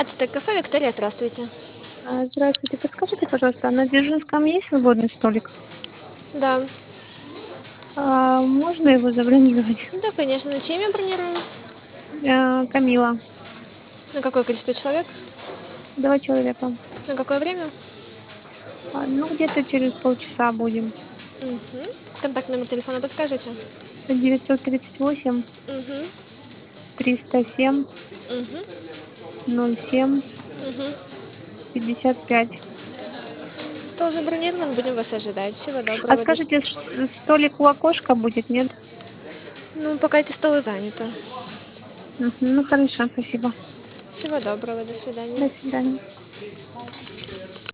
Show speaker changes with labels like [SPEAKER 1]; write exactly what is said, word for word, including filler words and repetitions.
[SPEAKER 1] Пятнадцатое кафе Виктория, здравствуйте.
[SPEAKER 2] А, Здравствуйте. Подскажите, пожалуйста, а на Дзержинском есть свободный столик?
[SPEAKER 1] Да.
[SPEAKER 2] А, можно его забронировать?
[SPEAKER 1] Да, конечно. На чье имя бронируем?
[SPEAKER 2] А, Камила.
[SPEAKER 1] На какое количество человек?
[SPEAKER 2] Два человека.
[SPEAKER 1] На какое время?
[SPEAKER 2] А, ну, где-то через полчаса будем.
[SPEAKER 1] Мгм. Контактный номер телефона подскажите?
[SPEAKER 2] девятьсот тридцать восемь
[SPEAKER 1] Мгм.
[SPEAKER 2] триста семь
[SPEAKER 1] Мгм.
[SPEAKER 2] ноль семь
[SPEAKER 1] Мгм.
[SPEAKER 2] пятьдесят пять.
[SPEAKER 1] Стол забронирован, будем вас ожидать. Всего
[SPEAKER 2] А
[SPEAKER 1] доброго. До с-
[SPEAKER 2] скажите, ш- столик у окошка будет, нет?
[SPEAKER 1] Ну, пока эти столы заняты.
[SPEAKER 2] Мгм. Ну, хорошо, спасибо.
[SPEAKER 1] Всего доброго. До свидания.
[SPEAKER 2] До свидания.